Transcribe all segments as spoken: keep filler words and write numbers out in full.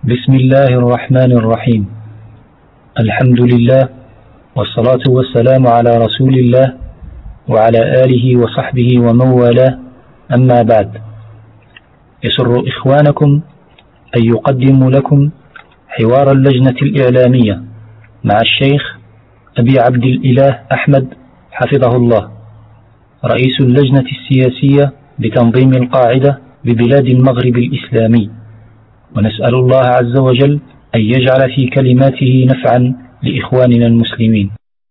بسم الله الرحمن الرحيم. الحمد لله والصلاة والسلام على رسول الله وعلى آله وصحبه ومن والاه، أما بعد. يسر إخوانكم أن يقدموا لكم حوار اللجنة الإعلامية مع الشيخ أبي عبد الإله أحمد حفظه الله، رئيس اللجنة السياسية بتنظيم القاعدة ببلاد المغرب الإسلامي، ونسأل الله عز وجل أن يجعل في كلماته نفعا لإخواننا المسلمين.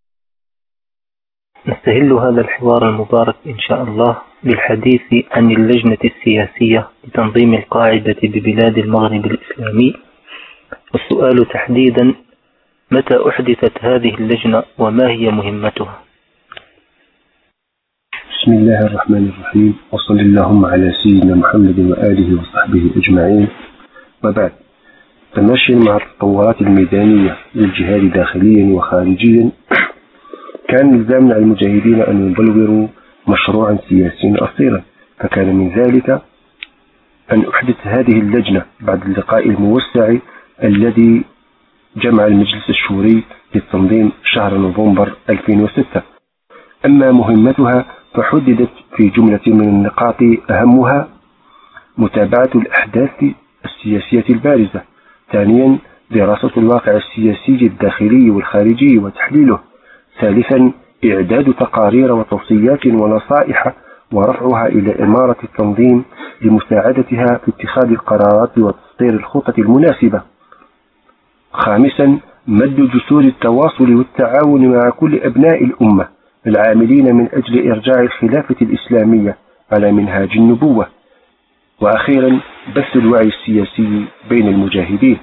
نستهل هذا الحوار المبارك إن شاء الله بالحديث عن اللجنة السياسية لتنظيم القاعدة ببلاد المغرب الإسلامي، والسؤال تحديدا: متى أحدثت هذه اللجنة وما هي مهمتها؟ بسم الله الرحمن الرحيم، وصل اللهم على سيدنا محمد وآله وصحبه أجمعين، وبعد. تماشيا مع التطورات الميدانية للجهاد داخليا وخارجيا، كان لزامنا على المجاهدين أن يبلوروا مشروعا سياسيا أصيلا، فكان من ذلك أن أحدث هذه اللجنة بعد اللقاء الموسع الذي جمع المجلس الشوري للتنظيم شهر نوفمبر ألفين وستة. أما مهمتها فحددت في جملة من النقاط، أهمها متابعة الأحداث السياسية البارزة، ثانيا دراسة الواقع السياسي الداخلي والخارجي وتحليله، ثالثا إعداد تقارير وتوصيات ونصائح ورفعها إلى إمارة التنظيم لمساعدتها في اتخاذ القرارات وتسطير الخطط المناسبة، خامسا مد جسور التواصل والتعاون مع كل أبناء الأمة العاملين من أجل إرجاع الخلافة الإسلامية على منهاج النبوة، وأخيرا بث الوعي السياسي بين المجاهدين.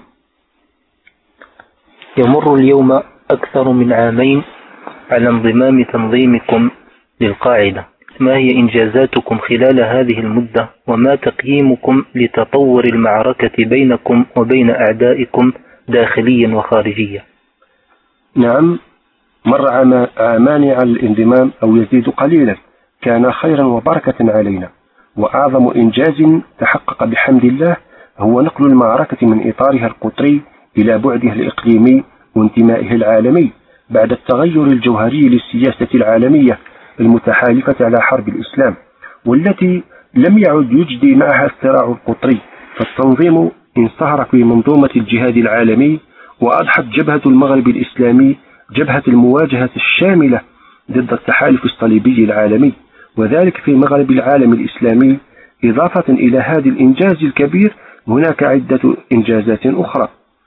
يمر اليوم أكثر من عامين على انضمام تنظيمكم للقاعدة، ما هي إنجازاتكم خلال هذه المدة، وما تقييمكم لتطور المعركة بينكم وبين أعدائكم داخليا وخارجيا؟ نعم، مر عامان على الانضمام أو يزيد قليلا، كان خيرا وبركة علينا، وأعظم إنجاز تحقق بحمد الله هو نقل المعركة من إطارها القطري إلى بعدها الإقليمي وانتمائها العالمي، بعد التغير الجوهري للسياسة العالمية المتحالفة على حرب الإسلام، والتي لم يعد يجدي معها الصراع القطري، فالتنظيم انصهر في منظومة الجهاد العالمي، وأضحت جبهة المغرب الإسلامي جبهة المواجهة الشاملة ضد التحالف الصليبي العالمي، وذلك في مغرب العالم الإسلامي. إضافة إلى هذا الإنجاز الكبير هناك عدة إنجازات أخرى،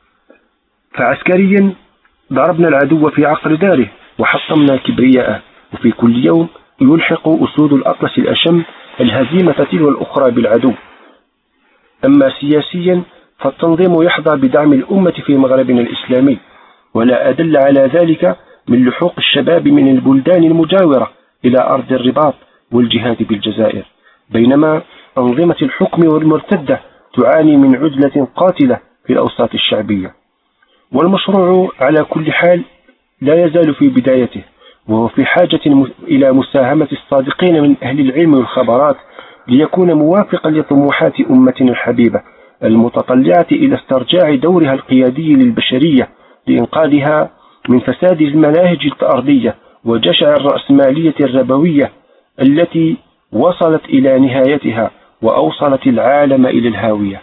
فعسكريا ضربنا العدو في عقر داره وحطمنا كبرياءه، وفي كل يوم يلحق أسود الأطلس الأشم الهزيمة تلو الأخرى بالعدو. أما سياسيا فالتنظيم يحظى بدعم الأمة في مغربنا الإسلامي، ولا أدل على ذلك من لحوق الشباب من البلدان المجاورة إلى أرض الرباط والجهاد بالجزائر، بينما أنظمة الحكم والمرتدة تعاني من عزلة قاتلة في الأوساط الشعبية. والمشروع على كل حال لا يزال في بدايته، وهو في حاجة إلى مساهمة الصادقين من أهل العلم والخبرات ليكون موافقا لطموحات أمتنا الحبيبة المتطلعة إلى استرجاع دورها القيادي للبشرية لإنقاذها من فساد المناهج الأرضية وجشع الرأسمالية الربوية التي وصلت إلى نهايتها وأوصلت العالم إلى الهاوية.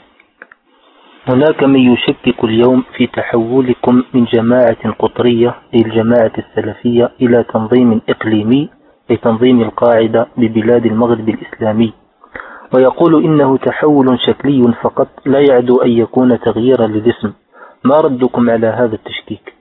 هناك من يشكك اليوم في تحولكم من جماعة قطرية للجماعة السلفية إلى تنظيم إقليمي لتنظيم القاعدة ببلاد المغرب الإسلامي، ويقول إنه تحول شكلي فقط لا يعدو أن يكون تغييرا للاسم. ما ردكم على هذا التشكيك؟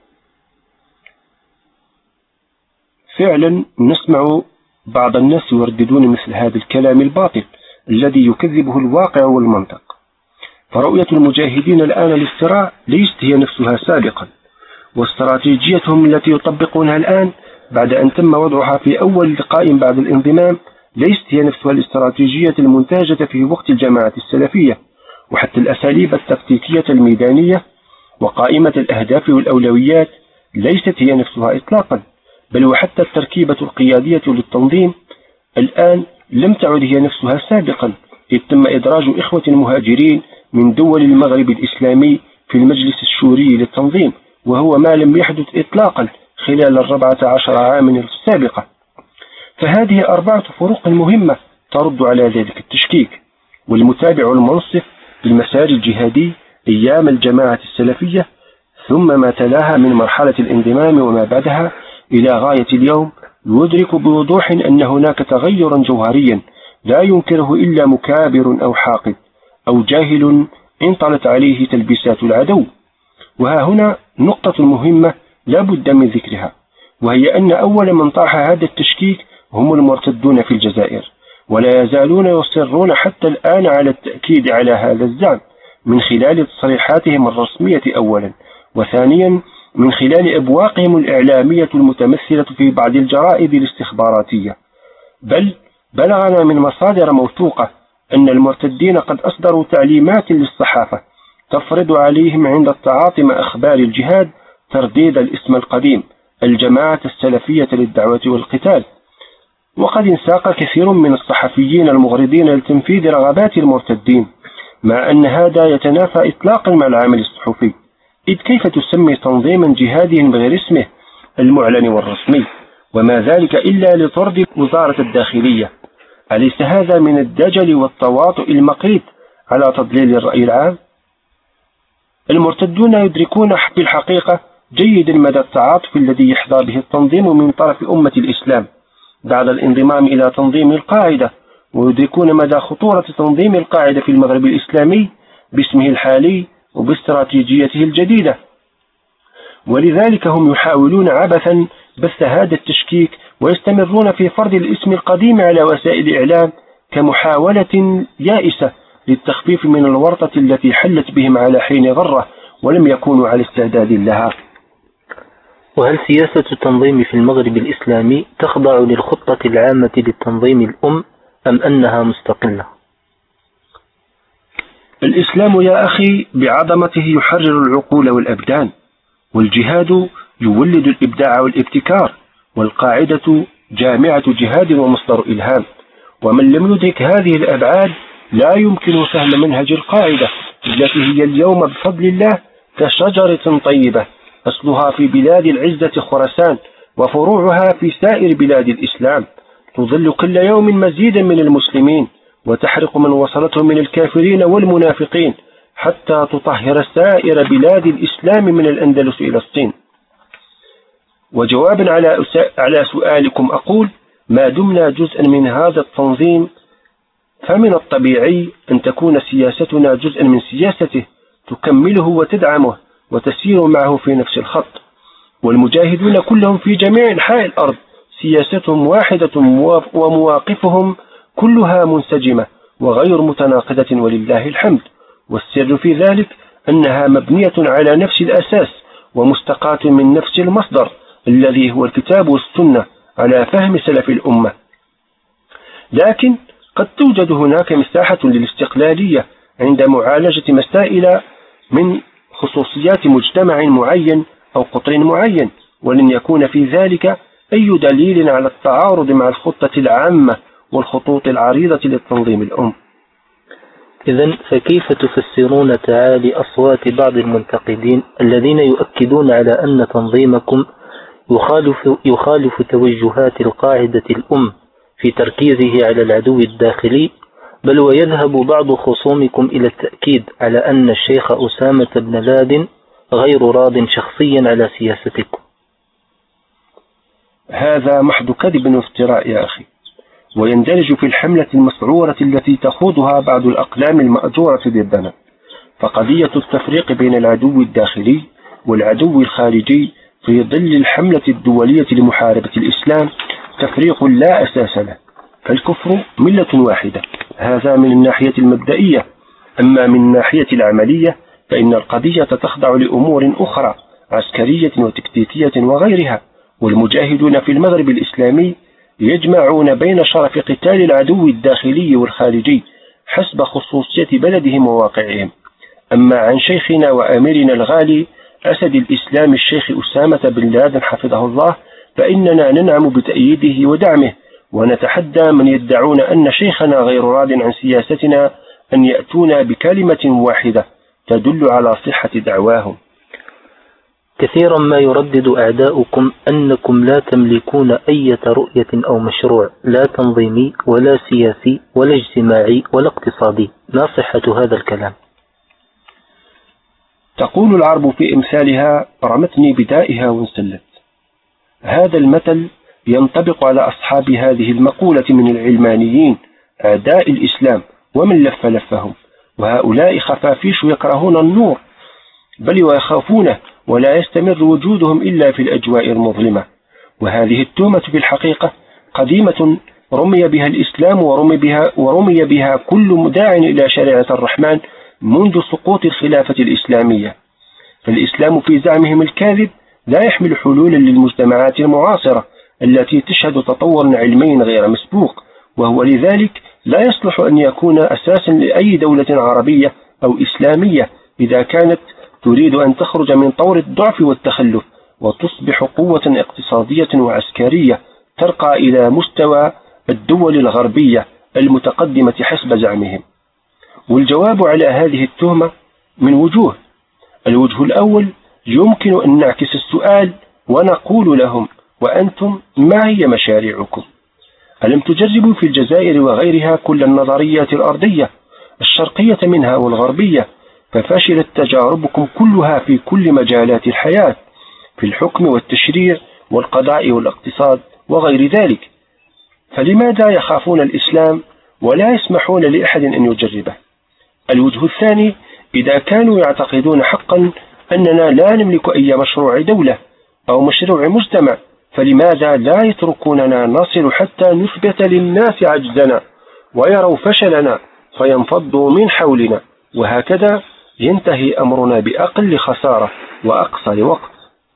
فعلا نسمع بعض الناس يرددون مثل هذا الكلام الباطل الذي يكذبه الواقع والمنطق، فرؤية المجاهدين الآن للصراع ليست هي نفسها سابقا، واستراتيجيتهم التي يطبقونها الآن بعد أن تم وضعها في أول لقاء بعد الانضمام ليست هي نفسها الاستراتيجية المنتهجة في وقت الجماعة السلفية، وحتى الأساليب التكتيكية الميدانية وقائمة الأهداف والأولويات ليست هي نفسها إطلاقا، بل وحتى التركيبة القيادية للتنظيم الآن لم تعد هي نفسها سابقا، إذ تم إدراج إخوة مهاجرين من دول المغرب الإسلامي في المجلس الشوري للتنظيم، وهو ما لم يحدث إطلاقا خلال الربعة عشر عاما السابقة. فهذه أربعة فروق مهمة ترد على ذلك التشكيك. والمتابع المنصف للمسار الجهادي أيام الجماعة السلفية ثم ما تلاها من مرحلة الانضمام وما بعدها إلى غاية اليوم يدرك بوضوح أن هناك تغيرا جوهريا لا ينكره إلا مكابر أو حاقد أو جاهل انطلت عليه تلبيسات العدو. وها هنا نقطة مهمة لا بد من ذكرها، وهي أن أول من طرح هذا التشكيك هم المرتدون في الجزائر، ولا يزالون يصرون حتى الآن على التأكيد على هذا الزعم من خلال تصريحاتهم الرسمية أولا، وثانيا من خلال أبواقهم الإعلامية المتمثلة في بعض الجرائد الاستخباراتية. بل بلغنا من مصادر موثوقة أن المرتدين قد أصدروا تعليمات للصحافة تفرض عليهم عند التعاطي مع أخبار الجهاد ترديد الاسم القديم الجماعة السلفية للدعوة والقتال. وقد انساق كثير من الصحفيين المغرضين لتنفيذ رغبات المرتدين، مع أن هذا يتنافى إطلاقا مع العمل الصحفي، إذ كيف تسمي تنظيما جهاديا بغير اسمه المعلن والرسمي، وما ذلك إلا لطرد وزارة الداخلية؟ أليس هذا من الدجل والتواطؤ المقيت على تضليل الرأي العام؟ المرتدون يدركون بالحقيقة جيدا مدى التعاطف الذي يحظى به التنظيم من طرف أمة الإسلام بعد الانضمام إلى تنظيم القاعدة، ويدركون مدى خطورة تنظيم القاعدة في المغرب الإسلامي باسمه الحالي وباستراتيجيته الجديدة. ولذلك هم يحاولون عبثا بث هذا التشكيك ويستمرون في فرض الاسم القديم على وسائل الإعلام كمحاولة يائسة للتخفيف من الورطة التي حلت بهم على حين غرة ولم يكونوا على استعداد لها. وهل سياسة التنظيم في المغرب الإسلامي تخضع للخطة العامة للتنظيم الأم أم أنها مستقلة؟ الإسلام يا أخي بعظمته يحرر العقول والأبدان، والجهاد يولد الإبداع والابتكار، والقاعدة جامعة جهاد ومصدر إلهام. ومن لم يدرك هذه الأبعاد لا يمكن فهم منهج القاعدة التي هي اليوم بفضل الله كشجرة طيبة أصلها في بلاد العزة خراسان وفروعها في سائر بلاد الإسلام، تظل كل يوم مزيدا من المسلمين وتحرق من وصلتهم من الكافرين والمنافقين حتى تطهر سائر بلاد الإسلام من الأندلس إلى الصين. وجوابا على على سؤالكم أقول: ما دمنا جزءا من هذا التنظيم فمن الطبيعي أن تكون سياستنا جزءا من سياسته تكمله وتدعمه وتسير معه في نفس الخط. والمجاهدون كلهم في جميع أنحاء الأرض سياستهم واحدة ومواقفهم كلها منسجمة وغير متناقضة ولله الحمد. والسر في ذلك أنها مبنية على نفس الأساس ومستقاة من نفس المصدر الذي هو الكتاب والسنة على فهم سلف الأمة. لكن قد توجد هناك مساحة للاستقلالية عند معالجة مسائل من خصوصيات مجتمع معين أو قطر معين، ولن يكون في ذلك أي دليل على التعارض مع الخطة العامة والخطوط العريضة للتنظيم الأم. إذن فكيف تفسرون تعالي أصوات بعض المنتقدين الذين يؤكدون على أن تنظيمكم يخالف, يخالف توجهات القاعدة الأم في تركيزه على العدو الداخلي، بل ويذهب بعض خصومكم إلى التأكيد على أن الشيخ أسامة بن لادن غير راض شخصيا على سياستكم؟ هذا محض كذب وافتراء يا أخي، ويندرج في الحملة المسعورة التي تخوضها بعض الأقلام المأجورة ضدنا. فقضية التفريق بين العدو الداخلي والعدو الخارجي في ظل الحملة الدولية لمحاربة الإسلام تفريق لا أساس له، فالكفر ملة واحدة، هذا من الناحية المبدئية. أما من الناحية العملية فإن القضية تخضع لأمور أخرى عسكرية وتكتيكية وغيرها، والمجاهدون في المغرب الإسلامي يجمعون بين شرف قتال العدو الداخلي والخارجي حسب خصوصية بلدهم وواقعهم. أما عن شيخنا وأميرنا الغالي أسد الإسلام الشيخ أسامة بن لادن حفظه الله فإننا ننعم بتأييده ودعمه، ونتحدى من يدعون أن شيخنا غير راض عن سياستنا أن يأتونا بكلمة واحدة تدل على صحة دعواهم. كثيرا ما يردد أعداؤكم أنكم لا تملكون أي رؤية أو مشروع، لا تنظيمي ولا سياسي ولا اجتماعي ولا اقتصادي. ما صحة هذا الكلام؟ تقول العرب في إمثالها: رمتني بدائها وانسلت. هذا المثل ينطبق على أصحاب هذه المقولة من العلمانيين أعداء الإسلام ومن لف لفهم، وهؤلاء خفافيش يكرهون النور بل ويخافونه، ولا يستمر وجودهم إلا في الأجواء المظلمة. وهذه التهمة في الحقيقة قديمة رمي بها الإسلام ورمي بها, ورمي بها كل مداع إلى شريعة الرحمن منذ سقوط الخلافة الإسلامية. فالإسلام في زعمهم الكاذب لا يحمل حلولا للمجتمعات المعاصرة التي تشهد تطور علمي غير مسبوق، وهو لذلك لا يصلح أن يكون أساسا لأي دولة عربية أو إسلامية إذا كانت تريد أن تخرج من طور الضعف والتخلف وتصبح قوة اقتصادية وعسكرية ترقى إلى مستوى الدول الغربية المتقدمة حسب زعمهم. والجواب على هذه التهمة من وجوه. الوجه الأول: يمكن أن نعكس السؤال ونقول لهم: وأنتم ما هي مشاريعكم؟ ألم تجربوا في الجزائر وغيرها كل النظريات الأرضية الشرقية منها والغربية، ففشلت تجاربكم كلها في كل مجالات الحياة، في الحكم والتشريع والقضاء والاقتصاد وغير ذلك. فلماذا يخافون الإسلام ولا يسمحون لأحد أن يجربه؟ الوجه الثاني: إذا كانوا يعتقدون حقا أننا لا نملك أي مشروع دولة أو مشروع مجتمع، فلماذا لا يتركوننا نصل حتى نثبت للناس عجزنا ويروا فشلنا فينفضوا من حولنا، وهكذا ينتهي أمرنا بأقل خسارة وأقصر وقت.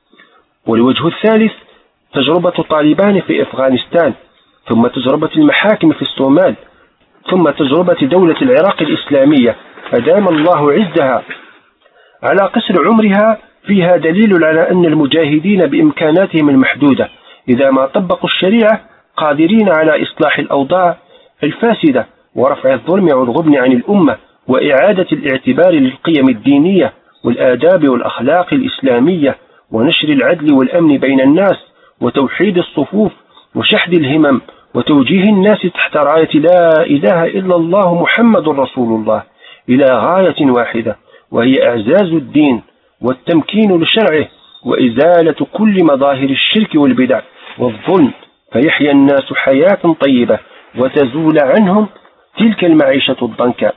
والوجه الثالث: تجربة طالبان في أفغانستان، ثم تجربة المحاكم في الصومال، ثم تجربة دولة العراق الإسلامية أدام الله عزها على قصر عمرها، فيها دليل على أن المجاهدين بإمكاناتهم المحدودة إذا ما طبقوا الشريعة قادرين على إصلاح الأوضاع الفاسدة ورفع الظلم والغبن عن الأمة وإعادة الاعتبار للقيم الدينية والآداب والأخلاق الإسلامية ونشر العدل والأمن بين الناس وتوحيد الصفوف وشحذ الهمم وتوجيه الناس تحت راية لا إله إلا الله محمد رسول الله إلى غاية واحدة، وهي إعزاز الدين والتمكين لشرعه وإزالة كل مظاهر الشرك والبدع والظلم، فيحيا الناس حياة طيبة وتزول عنهم تلك المعيشة الضنكا.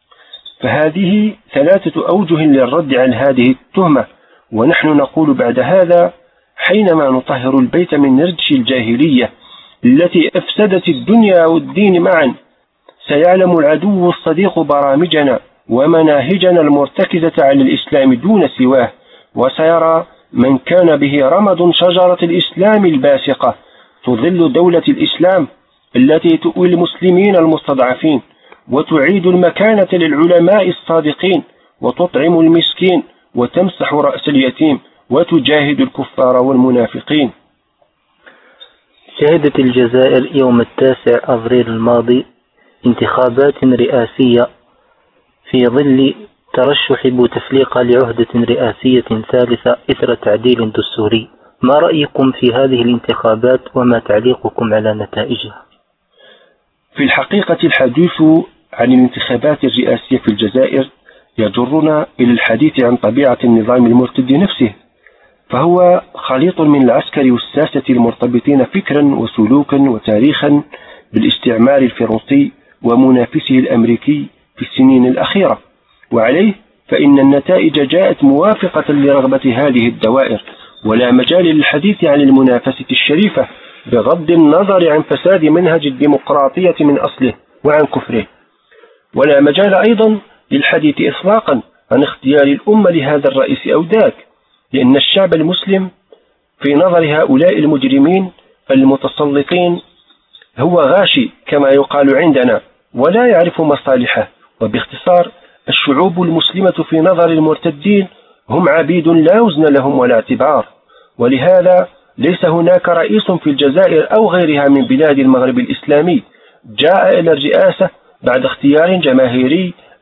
فهذه ثلاثة أوجه للرد عن هذه التهمة، ونحن نقول بعد هذا حينما نطهر البيت من نرجس الجاهلية التي أفسدت الدنيا والدين معا: سيعلم العدو الصديق برامجنا ومناهجنا المرتكزة على الإسلام دون سواه، وسيرى من كان به رمد شجرة الإسلام الباسقة تظل دولة الإسلام التي تؤوي المسلمين المستضعفين وتعيد المكانة للعلماء الصادقين وتطعم المسكين وتمسح رأس اليتيم وتجاهد الكفار والمنافقين. شهدت الجزائر يوم التاسع أفريل الماضي انتخابات رئاسية في ظل ترشح بوتفليقة لعهدة رئاسية ثالثة إثر تعديل دستوري. ما رأيكم في هذه الانتخابات وما تعليقكم على نتائجها؟ في الحقيقة الحديث عن الانتخابات الرئاسية في الجزائر يجرنا إلى الحديث عن طبيعة النظام المرتد نفسه، فهو خليط من العسكر والساسة المرتبطين فكرا وسلوكا وتاريخا بالاستعمار الفرنسي ومنافسه الأمريكي في السنين الأخيرة، وعليه فإن النتائج جاءت موافقة لرغبة هذه الدوائر، ولا مجال للحديث عن المنافسة الشريفة بغض النظر عن فساد منهج الديمقراطية من أصله وعن كفره، ولا مجال أيضا للحديث إطلاقا عن اختيار الأمة لهذا الرئيس أو ذاك، لأن الشعب المسلم في نظر هؤلاء المجرمين المتسلطين هو غاشي كما يقال عندنا ولا يعرف مصالحه. وباختصار الشعوب المسلمة في نظر المرتدين هم عبيد لا وزن لهم ولا اعتبار، ولهذا ليس هناك رئيس في الجزائر أو غيرها من بلاد المغرب الإسلامي جاء إلى الرئاسة بعد اختيار جماهيري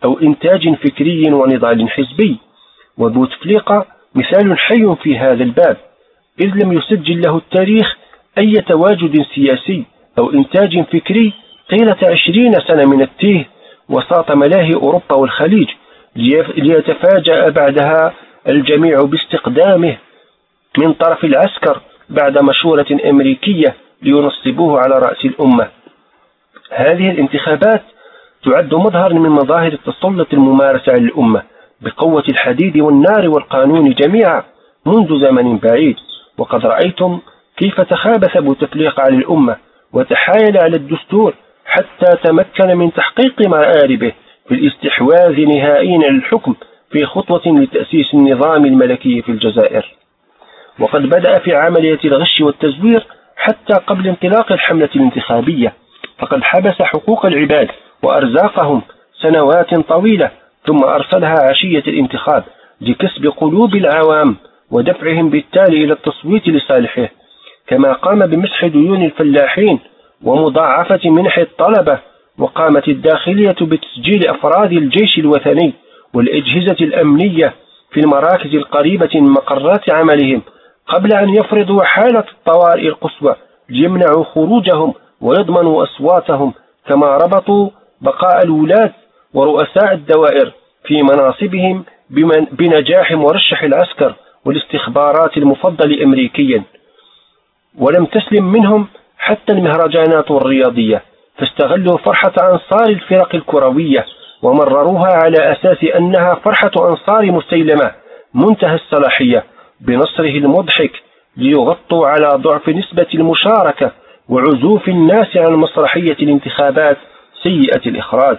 أو إنتاج فكري ونضال حزبي. وبوتفليقة مثال حي في هذا الباب، إذ لم يسجل له التاريخ أي تواجد سياسي أو إنتاج فكري طيلة عشرين سنة من التيه وساط ملاهي أوروبا والخليج، ليتفاجأ بعدها الجميع باستقدامه من طرف العسكر بعد مشورة أمريكية لينصبوه على رأس الأمة. هذه الانتخابات تعد مظهر من مظاهر التسلط الممارسة على الأمة بقوة الحديد والنار والقانون جميعا منذ زمن بعيد. وقد رأيتم كيف تخابث بوتفليقة على الأمة وتحايل على الدستور حتى تمكن من تحقيق مآربه في الاستحواذ نهائيا على الحكم في خطوة لتأسيس النظام الملكي في الجزائر. وقد بدأ في عملية الغش والتزوير حتى قبل انطلاق الحملة الانتخابية، فقد حبس حقوق العباد وأرزاقهم سنوات طويلة ثم أرسلها عشية الانتخاب لكسب قلوب العوام ودفعهم بالتالي إلى التصويت لصالحه، كما قام بمسح ديون الفلاحين ومضاعفة منح الطلبة. وقامت الداخلية بتسجيل أفراد الجيش الوثني والأجهزة الأمنية في المراكز القريبة من مقرات عملهم قبل أن يفرضوا حالة الطوارئ القصوى ليمنعوا خروجهم ويضمنوا أصواتهم، كما ربطوا بقاء الولاة ورؤساء الدوائر في مناصبهم بنجاح مرشح العسكر والاستخبارات المفضل أمريكيا. ولم تسلم منهم حتى المهرجانات الرياضية، فاستغلوا فرحة أنصار الفرق الكروية ومرروها على أساس أنها فرحة أنصار مسيلمة منتهى الصلاحية بنصره المضحك، ليغطوا على ضعف نسبة المشاركة وعزوف الناس عن مسرحية الانتخابات سيئة الإخراج.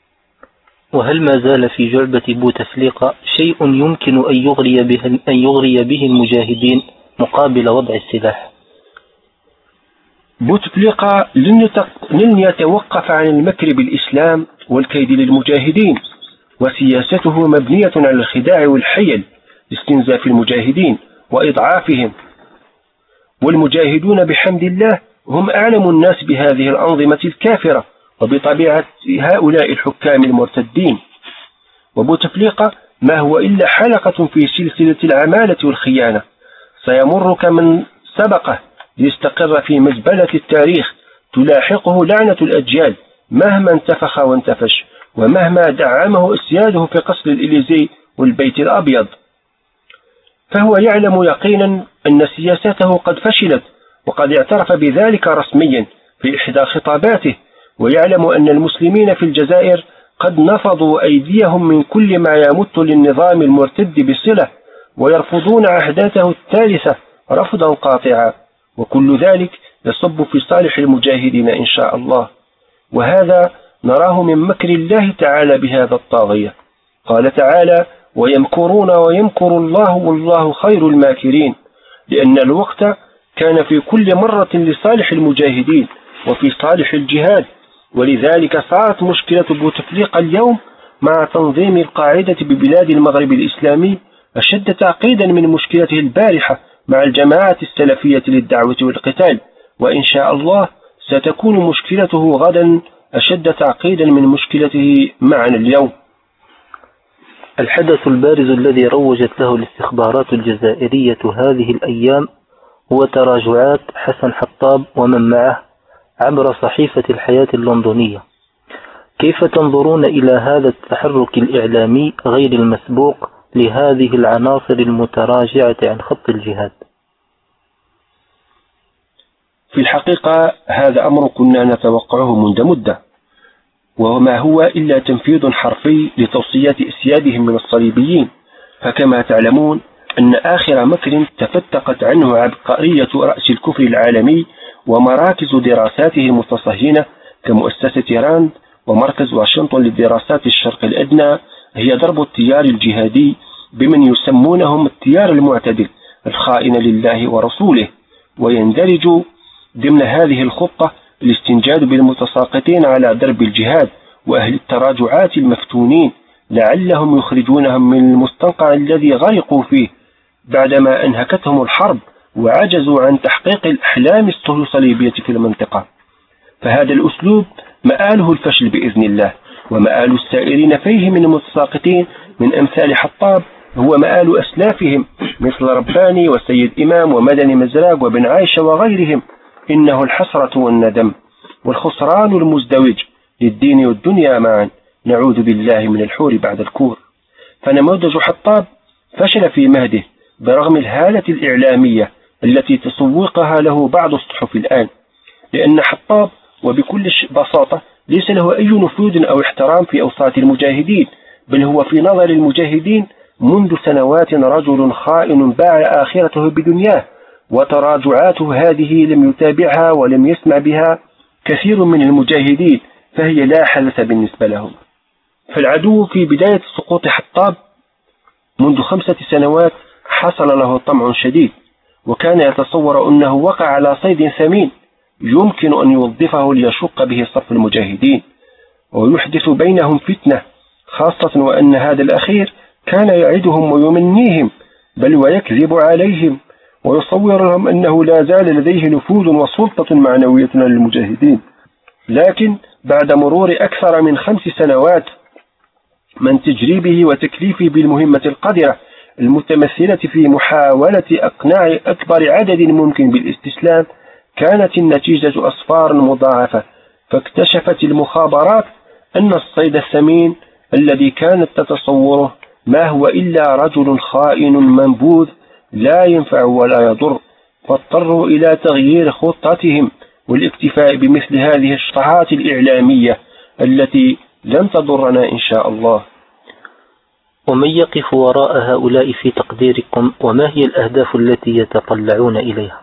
وهل ما زال في جعبة بوتفليقة شيء يمكن أن يغري به, أن يغري به المجاهدين مقابل وضع السلاح؟ بوتفليقة لن يتوقف عن المكر بالإسلام والكيد للمجاهدين، وسياسته مبنية على الخداع والحيل لاستنزاف المجاهدين وإضعافهم. والمجاهدون بحمد الله هم أعلم الناس بهذه الأنظمة الكافرة وبطبيعة هؤلاء الحكام المرتدين. وبوتفليقة ما هو إلا حلقة في سلسلة العمالة والخيانة، سيمر كمن سبقه ليستقر في مزبلة التاريخ تلاحقه لعنة الأجيال مهما انتفخ وانتفش، ومهما دعمه اسياده في قصر الإليزي والبيت الأبيض. فهو يعلم يقينا أن سياسته قد فشلت، وقد اعترف بذلك رسميا في إحدى خطاباته، ويعلم أن المسلمين في الجزائر قد نفضوا أيديهم من كل ما يمت للنظام المرتد بصلة، ويرفضون عهداته الثالثة رفضا قاطعا، وكل ذلك يصب في صالح المجاهدين إن شاء الله. وهذا نراه من مكر الله تعالى بهذا الطاغية. قال تعالى: ويمكرون ويمكر الله والله خير الماكرين، لأن الوقت كان في كل مرة لصالح المجاهدين وفي صالح الجهاد. ولذلك صارت مشكلة بوتفليقة اليوم مع تنظيم القاعدة ببلاد المغرب الإسلامي أشد تعقيدا من مشكلته البارحة مع الجماعات السلفية للدعوة والقتال، وإن شاء الله ستكون مشكلته غدا أشد تعقيدا من مشكلته معنا اليوم. الحدث البارز الذي روجت له الاستخبارات الجزائرية هذه الأيام هو تراجعات حسن حطاب ومن معه عبر صحيفة الحياة اللندنية. كيف تنظرون إلى هذا التحرك الإعلامي غير المسبوق لهذه العناصر المتراجعة عن خط الجهاد؟ في الحقيقة هذا أمر كنا نتوقعه منذ مدة، وما هو إلا تنفيذ حرفي لتوصيات إسيادهم من الصليبيين. فكما تعلمون أن آخر مكر تفتقت عنه عبقرية رأس الكفر العالمي ومراكز دراساته المتصهينة كمؤسسة راند ومركز واشنطن للدراسات الشرق الأدنى هي ضرب التيار الجهادي بمن يسمونهم التيار المعتدل الخائن لله ورسوله. ويندرج ضمن هذه الخطة الاستنجاد بالمتساقطين على درب الجهاد وأهل التراجعات المفتونين لعلهم يخرجونهم من المستنقع الذي غرقوا فيه بعدما أنهكتهم الحرب وعجزوا عن تحقيق الأحلام الصليبية في المنطقة. فهذا الأسلوب مآله الفشل بإذن الله، ومآل السائرين فيه من المتساقطين من أمثال حطاب هو مآل أسلافهم مثل رباني وسيد إمام ومدني مزراق وبن عائشة وغيرهم. إنه الحسرة والندم والخسران المزدوج للدين والدنيا معا، نعوذ بالله من الحور بعد الكور. فنموذج حطاب فشل في مهده برغم الهالة الإعلامية التي تسوقها له بعض الصحف الآن، لأن حطاب وبكل بساطة ليس له أي نفوذ أو احترام في أوساط المجاهدين، بل هو في نظر المجاهدين منذ سنوات رجل خائن باع آخرته بدنياه، وتراجعاته هذه لم يتابعها ولم يسمع بها كثير من المجاهدين، فهي لا حدث بالنسبة لهم. فالعدو في بداية سقوط حطاب منذ خمسة سنوات حصل له طمع شديد، وكان يتصور أنه وقع على صيد ثمين يمكن أن يوظفه ليشق به صف المجاهدين ويحدث بينهم فتنة، خاصة وأن هذا الأخير كان يعدهم ويمنيهم بل ويكذب عليهم ويصور لهم أنه لا زال لديه نفوذ وسلطة معنوية للمجاهدين. لكن بعد مرور أكثر من خمس سنوات من تجريبه وتكليفه بالمهمة القذرة المتمثلة في محاولة إقناع أكبر عدد ممكن بالاستسلام، كانت النتيجة أصفار مضاعفة. فاكتشفت المخابرات أن الصيد الثمين الذي كانت تتصوره ما هو إلا رجل خائن منبوذ لا ينفع ولا يضر، فاضطروا إلى تغيير خطتهم والاكتفاء بمثل هذه الشطحات الإعلامية التي لن تضرنا إن شاء الله. ومن يقف وراء هؤلاء في تقديركم، وما هي الأهداف التي يتطلعون إليها؟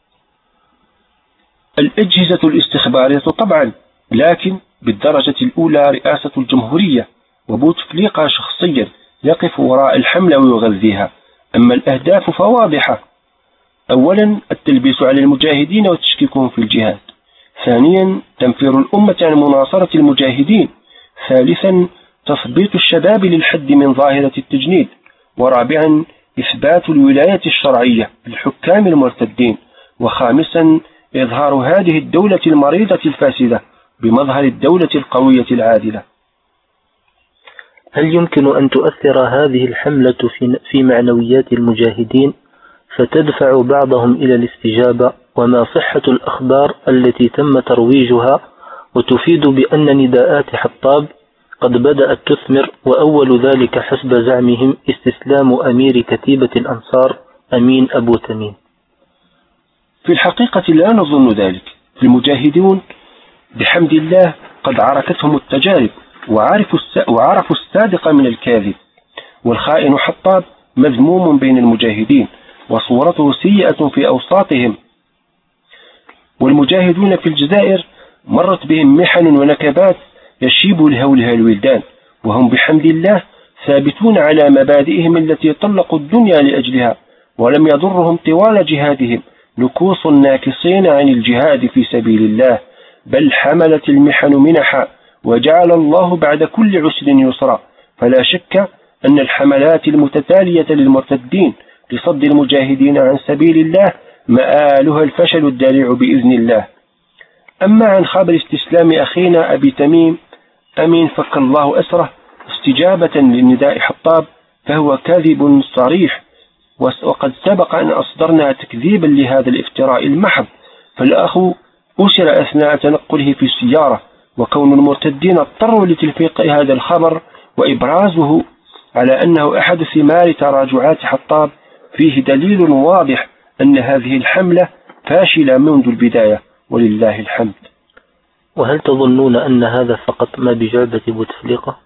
الأجهزة الاستخبارية طبعا، لكن بالدرجة الأولى رئاسة الجمهورية وبوتفليقة شخصيا يقف وراء الحملة ويغذيها. أما الأهداف فواضحة: أولا التلبيس على المجاهدين وتشكيكهم في الجهاد، ثانيا تنفير الأمة عن مناصرة المجاهدين، ثالثا تثبيت الشباب للحد من ظاهرة التجنيد، ورابعا إثبات الولاية الشرعية للحكام المرتدين، وخامسا إظهار هذه الدولة المريضة الفاسدة بمظهر الدولة القوية العادلة. هل يمكن أن تؤثر هذه الحملة في معنويات المجاهدين فتدفع بعضهم إلى الاستجابة؟ وما صحة الأخبار التي تم ترويجها وتفيد بأن نداءات حطاب قد بدأت تثمر، وأول ذلك حسب زعمهم استسلام أمير كتيبة الأنصار أمين أبو تميم؟ في الحقيقة لا نظن ذلك. المجاهدون بحمد الله قد عرفتهم التجارب وعرفوا وعرفوا الصادق من الكاذب، والخائن حطاب مذموم بين المجاهدين وصورته سيئة في أوساطهم. والمجاهدون في الجزائر مرت بهم محن ونكبات يشيب لهولها الولدان، وهم بحمد الله ثابتون على مبادئهم التي طلقوا الدنيا لأجلها، ولم يضرهم طوال جهادهم نكوص الناكصين عن الجهاد في سبيل الله، بل حملت المحن منحا، وجعل الله بعد كل عسر يسرا. فلا شك أن الحملات المتتالية للمرتدين لصد المجاهدين عن سبيل الله مآلها الفشل الذريع بإذن الله. أما عن خبر استسلام أخينا أبي تميم أمين فك الله أسره استجابة للنداء حطاب فهو كاذب صريح، وقد سبق أن أصدرنا تكذيبا لهذا الافتراء المحض. فالأخ أسر أثناء تنقله في السيارة، وكون المرتدين اضطروا لتلفيق هذا الخبر وإبرازه على أنه أحد ثمار تراجعات حطاب فيه دليل واضح أن هذه الحملة فاشلة منذ البداية، ولله الحمد. وهل تظنون أن هذا فقط ما بجعبة بوتفليقة؟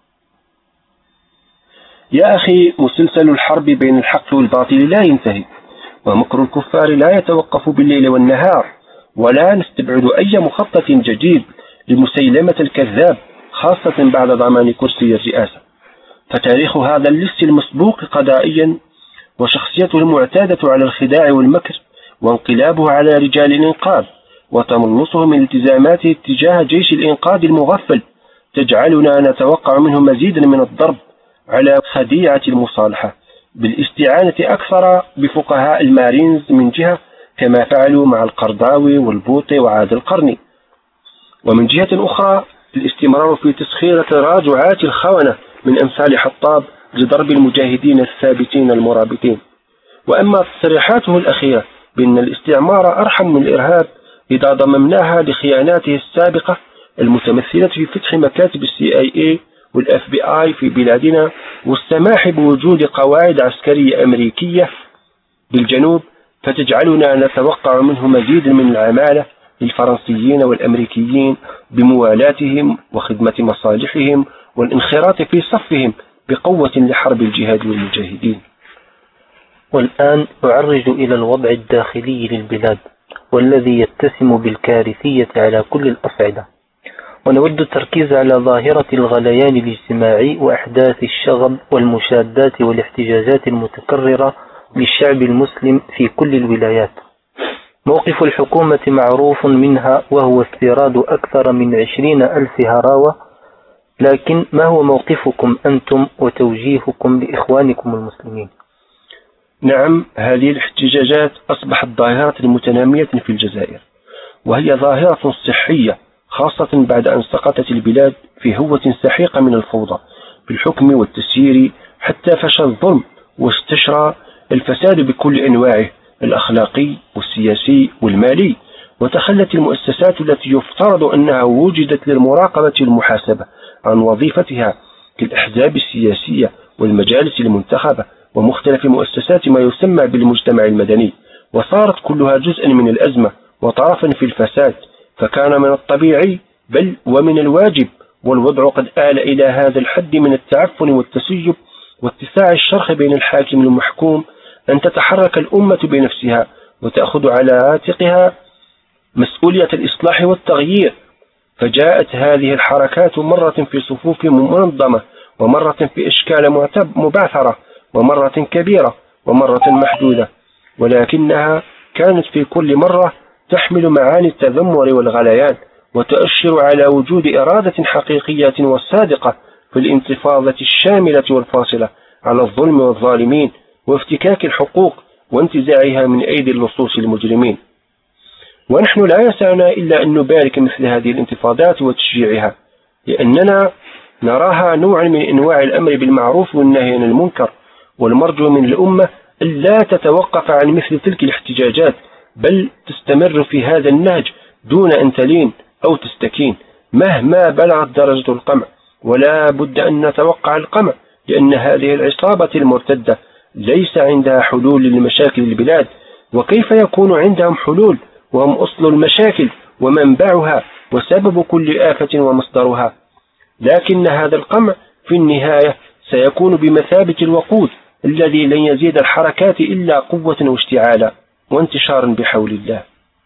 يا أخي، مسلسل الحرب بين الحق والباطل لا ينتهي، ومكر الكفار لا يتوقف بالليل والنهار، ولا نستبعد أي مخطط جديد لمسيلمة الكذاب، خاصة بعد ضمان كرسي الرئاسة. فتاريخ هذا اللص المسبوق قضائيا وشخصيته المعتادة على الخداع والمكر وانقلابه على رجال الإنقاذ وتملصه من التزاماته اتجاه جيش الإنقاذ المغفل تجعلنا نتوقع منه مزيدا من الضرب على خديعة المصالحة، بالاستعانة أكثر بفقهاء المارينز من جهة كما فعلوا مع القرضاوي والبوطي وعاد القرني، ومن جهة أخرى الاستمرار في تسخير تراجعات الخونة من أمثال حطاب لضرب المجاهدين الثابتين المرابطين. وأما تصريحاته الأخيرة بأن الاستعمار أرحم من الإرهاب إذا ضممناها لخياناته السابقة المتمثلة في فتح مكاتب السي آي إيه والإف بي آي في بلادنا والسماح بوجود قواعد عسكرية أمريكية بالجنوب، فتجعلنا نتوقع منه مزيد من العمالة للفرنسيين والأمريكيين بموالاتهم وخدمة مصالحهم والانخراط في صفهم بقوة لحرب الجهاد والمجاهدين. والآن نعرج إلى الوضع الداخلي للبلاد والذي يتسم بالكارثية على كل الأصعدة، ونود التركيز على ظاهرة الغليان الاجتماعي وأحداث الشغب والمشادات والاحتجاجات المتكررة للشعب المسلم في كل الولايات. موقف الحكومة معروف منها وهو استيراد أكثر من عشرين ألف هراوة، لكن ما هو موقفكم أنتم وتوجيهكم لإخوانكم المسلمين؟ نعم، هذه الاحتجاجات أصبحت ظاهرة متنامية في الجزائر، وهي ظاهرة صحية خاصة بعد أن سقطت البلاد في هوة سحيقة من الفوضى في الحكم والتسيير، حتى فشى الظلم واستشرى الفساد بكل أنواعه الأخلاقي والسياسي والمالي، وتخلت المؤسسات التي يفترض أنها وجدت للمراقبة والمحاسبة عن وظيفتها كالأحزاب السياسية والمجالس المنتخبة ومختلف مؤسسات ما يسمى بالمجتمع المدني، وصارت كلها جزءا من الأزمة وطرفا في الفساد. فكان من الطبيعي بل ومن الواجب، والوضع قد آل إلى هذا الحد من التعفن والتسيب واتساع الشرخ بين الحاكم والمحكوم، أن تتحرك الأمة بنفسها وتأخذ على عاتقها مسؤولية الإصلاح والتغيير. فجاءت هذه الحركات مرة في صفوف منظمة، ومرة في إشكال مبعثرة، ومرة كبيرة، ومرة محدودة، ولكنها كانت في كل مرة تحمل معاني التذمر والغليان، وتؤشر على وجود إرادة حقيقية وصادقة في الانتفاضة الشاملة والفاصلة على الظلم والظالمين وافتكاك الحقوق وانتزاعها من أيدي اللصوص المجرمين. ونحن لا يسعنا إلا أن نبارك مثل هذه الانتفاضات وتشجيعها، لأننا نراها نوعا من أنواع الأمر بالمعروف والنهي عن المنكر، والمرجو من الأمة ألا تتوقف عن مثل تلك الاحتجاجات، بل تستمر في هذا النهج دون أن تلين أو تستكين مهما بلغت درجة القمع. ولا بد أن نتوقع القمع، لأن هذه العصابة المرتدة ليس عندها حلول لمشاكل البلاد، وكيف يكون عندهم حلول وهم أصل المشاكل ومنبعها وسبب كل آفة ومصدرها؟ لكن هذا القمع في النهاية سيكون بمثابة الوقود الذي لن يزيد الحركات إلا قوة واشتعالا وانتشارا بحول الله.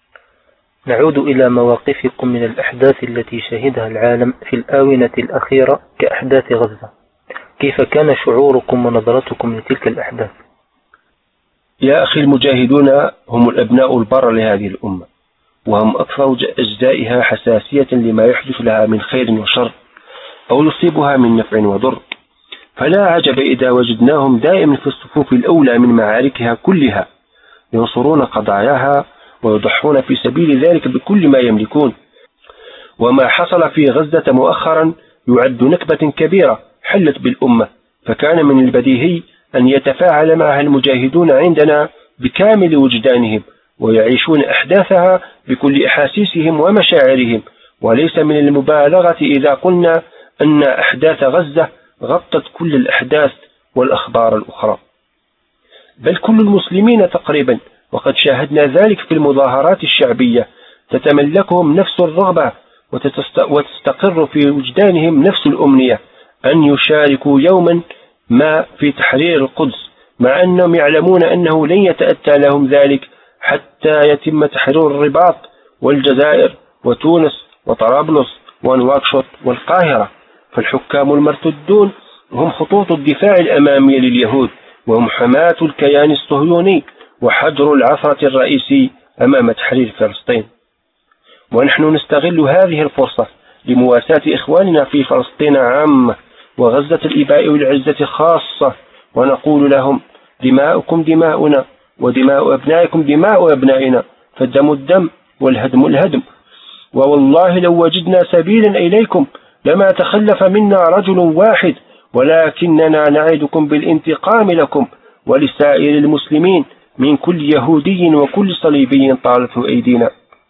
نعود إلى مواقفكم من الأحداث التي شهدها العالم في الآونة الأخيرة كأحداث غزة. كيف كان شعوركم ونظرتكم لتلك الأحداث؟ يا أخي، المجاهدون هم الأبناء البر لهذه الأمة، وهم أكثر أجزائها حساسية لما يحدث لها من خير وشر أو يصيبها من نفع وضر، فلا عجب إذا وجدناهم دائما في الصفوف الأولى من معاركها كلها، ينصرون قضاياها ويضحون في سبيل ذلك بكل ما يملكون. وما حصل في غزة مؤخرا يعد نكبة كبيرة حلت بالأمة، فكان من البديهي أن يتفاعل معها المجاهدون عندنا بكامل وجدانهم، ويعيشون أحداثها بكل أحاسيسهم ومشاعرهم، وليس من المبالغة إذا قلنا أن أحداث غزة غطت كل الأحداث والأخبار الأخرى، بل كل المسلمين تقريبا، وقد شاهدنا ذلك في المظاهرات الشعبية تتملكهم نفس الرغبة وتستقر في وجدانهم نفس الأمنية أن يشاركوا يوما ما في تحرير القدس، مع أنهم يعلمون أنه لن يتأتى لهم ذلك حتى يتم تحرير الرباط والجزائر وتونس وطرابلس ونواكشوط والقاهرة. فالحكام المرتدون هم خطوط الدفاع الأمامية لليهود، وهم حماة الكيان الصهيوني وحجر العثرة الرئيسي أمام تحرير فلسطين. ونحن نستغل هذه الفرصة لمواساة إخواننا في فلسطين عامة وغزة الإباء والعزة خاصة، ونقول لهم: دماؤكم دماؤنا، ودماء أبنائكم دماء أبنائنا، فالدم الدم والهدم الهدم، ووالله لو وجدنا سبيلا إليكم لما تخلف منا رجل واحد، ولكننا نعدكم بالانتقام لكم ولسائر المسلمين من كل يهودي وكل صليبي طالته أيدينا.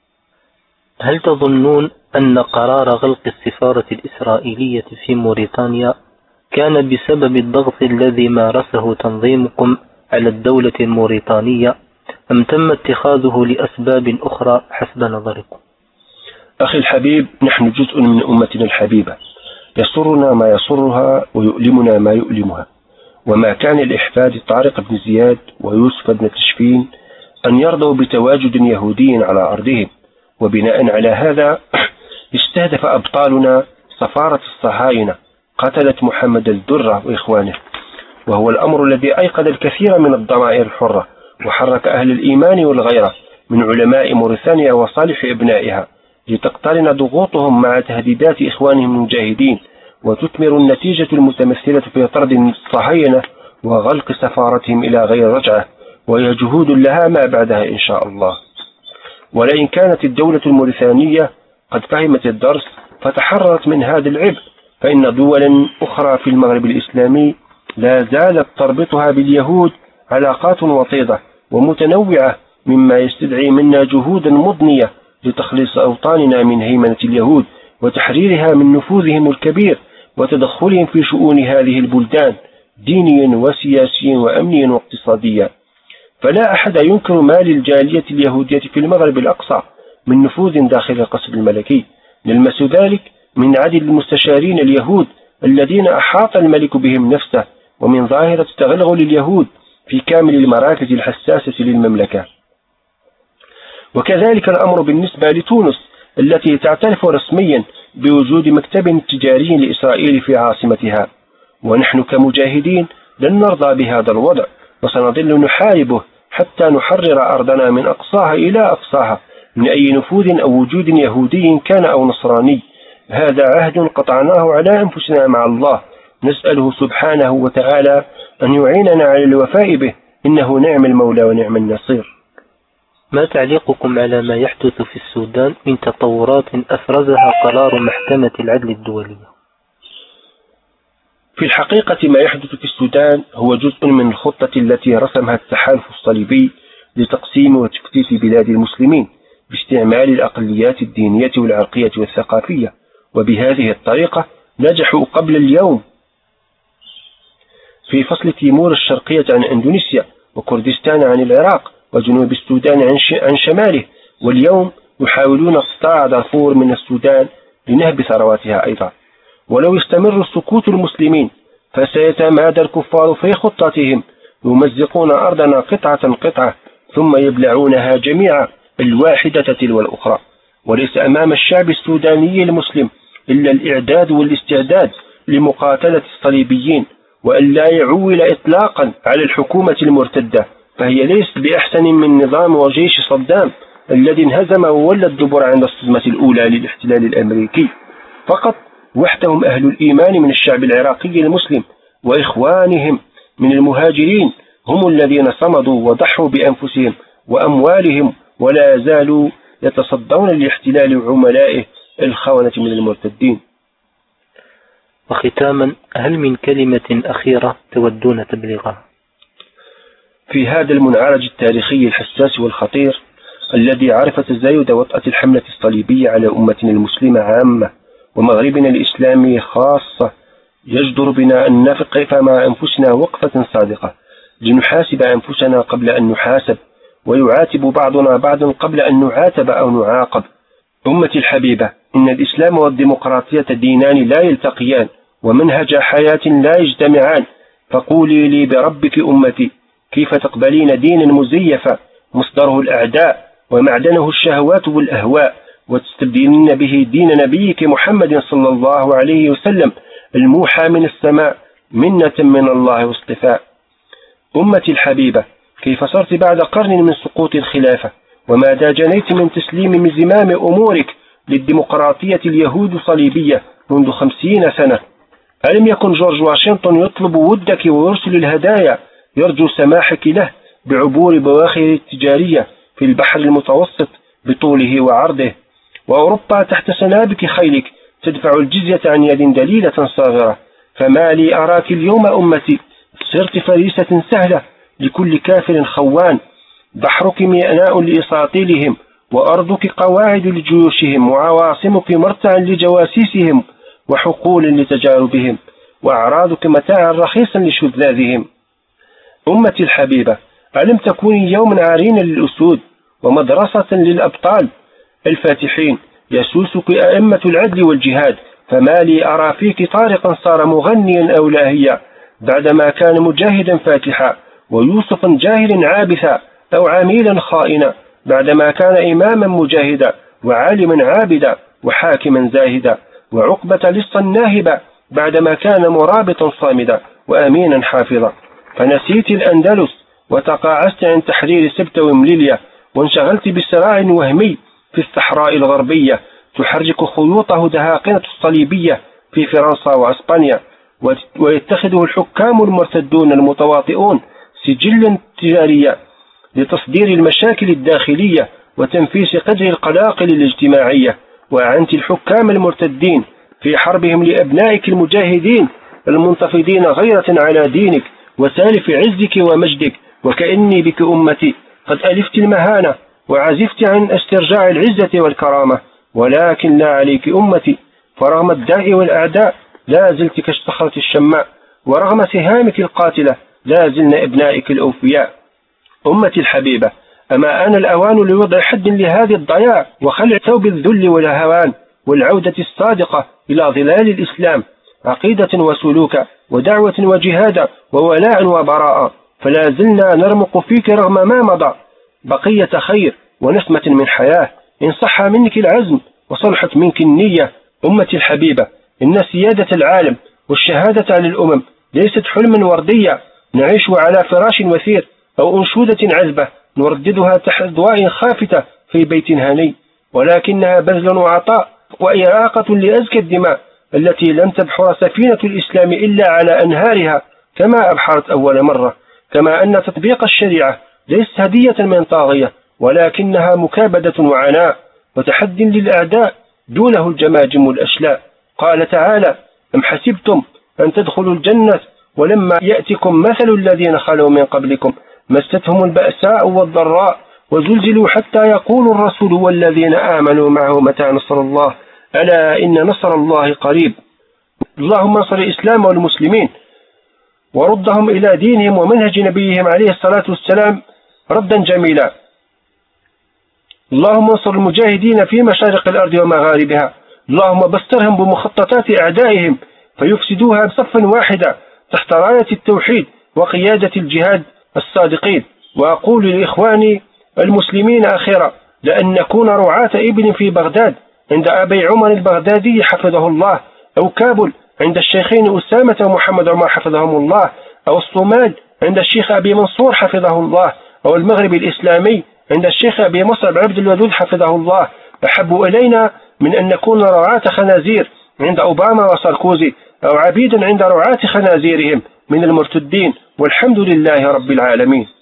هل تظنون أن قرار غلق السفارة الإسرائيلية في موريتانيا كان بسبب الضغط الذي مارسه تنظيمكم على الدولة الموريتانية، أم تم اتخاذه لأسباب أخرى حسب نظركم؟ أخي الحبيب، نحن جزء من أمتنا الحبيبة، يسرنا ما يسرها ويؤلمنا ما يؤلمها. وما كان الإحفاد طارق بن زياد ويوسف بن تشفين أن يرضوا بتواجد يهودي على أرضهم، وبناء على هذا استهدف أبطالنا سفارة الصهاينة قتلت محمد الدرة وإخوانه، وهو الأمر الذي أيقظ الكثير من الضمائر الحرة وحرك أهل الإيمان والغيرة من علماء موريتانيا وصالح أبنائها لتقترن ضغوطهم مع تهديدات إخوانهم المجاهدين، وتثمر النتيجة المتمثلة في طرد الصهاينة وغلق سفارتهم إلى غير رجعة، وهي جهود لها ما بعدها إن شاء الله. ولئن كانت الدولة الموريتانية قد فهمت الدرس فتحررت من هذا العبء، فإن دولا أخرى في المغرب الإسلامي لا زالت تربطها باليهود علاقات وطيدة ومتنوعة، مما يستدعي منا جهودا مضنية لتخليص أوطاننا من هيمنة اليهود وتحريرها من نفوذهم الكبير وتدخلهم في شؤون هذه البلدان دينيا وسياسيا وأمنيا واقتصاديا. فلا أحد ينكر ما للجالية اليهودية في المغرب الأقصى من نفوذ داخل القصر الملكي، نلمس ذلك من عدد المستشارين اليهود الذين أحاط الملك بهم نفسه، ومن ظاهرة تغلغل اليهود في كامل المراكز الحساسة للمملكة. وكذلك الأمر بالنسبة لتونس التي تعترف رسميا بوجود مكتب تجاري لإسرائيل في عاصمتها، ونحن كمجاهدين لن نرضى بهذا الوضع، وسنظل نحاربه حتى نحرر أرضنا من أقصاها إلى أقصاها من أي نفوذ أو وجود يهودي كان أو نصراني. هذا عهد قطعناه على أنفسنا مع الله، نسأله سبحانه وتعالى أن يعيننا على الوفاء به، إنه نعم المولى ونعم النصير. ما تعليقكم على ما يحدث في السودان من تطورات أفرزها قرار محكمة العدل الدولية؟ في الحقيقة ما يحدث في السودان هو جزء من الخطة التي رسمها التحالف الصليبي لتقسيم وتفتيت بلاد المسلمين باستعمال الأقليات الدينية والعرقية والثقافية، وبهذه الطريقة نجحوا قبل اليوم في فصل تيمور الشرقية عن أندونيسيا، وكردستان عن العراق، وجنوب السودان عن شماله، واليوم يحاولون اقتطاع دارفور من السودان لنهب ثرواتها أيضا. ولو يستمر سكوت المسلمين فسيتمادى الكفار في خطتهم، يمزقون أرضنا قطعة قطعة ثم يبلعونها جميعا الواحدة تلو الأخرى. وليس أمام الشعب السوداني المسلم إلا الإعداد والاستعداد لمقاتلة الصليبيين، وأن لا يعول إطلاقا على الحكومة المرتدة، فهي ليست بأحسن من نظام وجيش صدام الذي انهزم وولى الدبر عند الصدمة الأولى للاحتلال الأمريكي. فقط وحدهم أهل الإيمان من الشعب العراقي المسلم وإخوانهم من المهاجرين هم الذين صمدوا وضحوا بأنفسهم وأموالهم، ولا زالوا يتصدون لاحتلال عملائه الخونة من المرتدين. وختاما، هل من كلمة أخيرة تودون تبليغها؟ في هذا المنعرج التاريخي الحساس والخطير الذي عرف تزايد وطأة الحملة الصليبية على أمتنا المسلمة عامة ومغربنا الإسلامي خاصة، يجدر بنا أن نقف مع أنفسنا وقفة صادقة لنحاسب أنفسنا قبل أن نحاسب، ويعاتب بعضنا بعضا قبل أن نعاتب أو نعاقب. أمتي الحبيبة، إن الإسلام والديمقراطية دينان لا يلتقيان ومنهج حياة لا يجتمعان، فقولي لي بربك أمتي، كيف تقبلين دينا مزيفا مصدره الأعداء ومعدنه الشهوات والأهواء، وتستبدلين به دين نبيك محمد صلى الله عليه وسلم الموحى من السماء منة من الله واصطفاء. أمتي الحبيبة، كيف صرت بعد قرن من سقوط الخلافة وماذا جنيت من تسليم من زمام أمورك للديمقراطية اليهود صليبية منذ خمسين سنة؟ ألم يكن جورج واشنطن يطلب ودك ويرسل الهدايا يرجو سماحك له بعبور بواخر التجارية في البحر المتوسط بطوله وعرضه؟ وأوروبا تحت سنابك خيلك تدفع الجزية عن يد دليلة صاغرة. فما لي أراك اليوم أمتي صرت فريسة سهلة لكل كافر خوان، بحرك ميناء لإساطيلهم، وأرضك قواعد لجيوشهم، وعواصمك مرتعا لجواسيسهم، وحقول لتجاربهم، وأعراضك متاعا رخيصا لشذاذهم. أمتي الحبيبة، ألم تكوني يوما عارين للأسود ومدرسة للأبطال الفاتحين، يسوسك أئمة العدل والجهاد، فما لي أرى فيك طارقا صار مغنيا أو لاهيا، بعدما كان مجاهدا فاتحا، ويوسفا جاهلا عابثا، أو عميلا خائنا، بعدما كان إماما مجاهدا، وعالما عابدا، وحاكما زاهدا، وعقبة لصا ناهبا، بعدما كان مرابطا صامدا، وأمينا حافظا. فنسيت الأندلس وتقاعست عن تحرير سبت ومليليا، وانشغلت بصراع وهمي في الصحراء الغربية تحرك خيوطه دهاقنة الصليبية في فرنسا وأسبانيا، ويتخذه الحكام المرتدون المتواطئون سجلا تجاريا لتصدير المشاكل الداخلية وتنفيس قدر القلاقل الاجتماعية. وأعنت الحكام المرتدين في حربهم لأبنائك المجاهدين المنتفضين غيرة على دينك وسالف عزك ومجدك، وكأني بك أمتي قد ألفت المهانة وعزفت عن استرجاع العزة والكرامة، ولكن لا عليك أمتي، فرغم الداء والأعداء لا زلت كالصخرة الشماء، ورغم سهامك القاتلة لا زلن أبنائك الأوفياء. أمتي الحبيبة، أما آن الأوان لوضع حد لهذا الضياع وخلع ثوب الذل والهوان، والعودة الصادقة إلى ظلال الإسلام عقيدة وسلوكا ودعوة وجهادا وولاء وبراء، فلا زلنا نرمق فيك رغم ما مضى بقية خير ونسمة من حياة، إن صح منك العزم وصلحت منك النية. أمتي الحبيبة، إن سيادة العالم والشهادة على الأمم ليست حلما ورديا نعيش على فراش وثير أو أنشودة عذبة نرددها تحت أضواء خافتة في بيت هني، ولكنها بذل وعطاء وإراقة لأزكى الدماء التي لم تبحر سفينة الإسلام إلا على أنهارها كما أبحرت أول مرة. كما أن تطبيق الشريعة ليس هدية من طاغية، ولكنها مكابدة وعناء وتحد للأعداء دونه الجماجم الأشلاء. قال تعالى: أم حسبتم أن تدخلوا الجنة ولما يأتكم مثل الذين خلوا من قبلكم مستهم البأساء والضراء وزلزلوا حتى يقول الرسول والذين آمنوا معه متى نصر الله، ألا إن نصر الله قريب. اللهم انصر الإسلام والمسلمين وردهم إلى دينهم ومنهج نبيهم عليه الصلاة والسلام ردا جميلا. اللهم انصر المجاهدين في مشارق الأرض ومغاربها، اللهم بسترهم بمخططات أعدائهم فيفسدوها بصفا واحدا تحت راية التوحيد وقيادة الجهاد الصادقين. وأقول لإخواني المسلمين أخيرا: لأن نكون رعاة ابن في بغداد عند أبي عمر البغدادي حفظه الله، أو كابل عند الشيخين أسامة ومحمد عمر حفظهم الله، أو الصومال عند الشيخ أبي منصور حفظه الله، أو المغرب الإسلامي عند الشيخ أبي مصعب عبد الودود حفظه الله، أحب إلينا من أن نكون رعاة خنازير عند أوباما وساركوزي، أو عبيدا عند رعاة خنازيرهم من المرتدين، والحمد لله رب العالمين.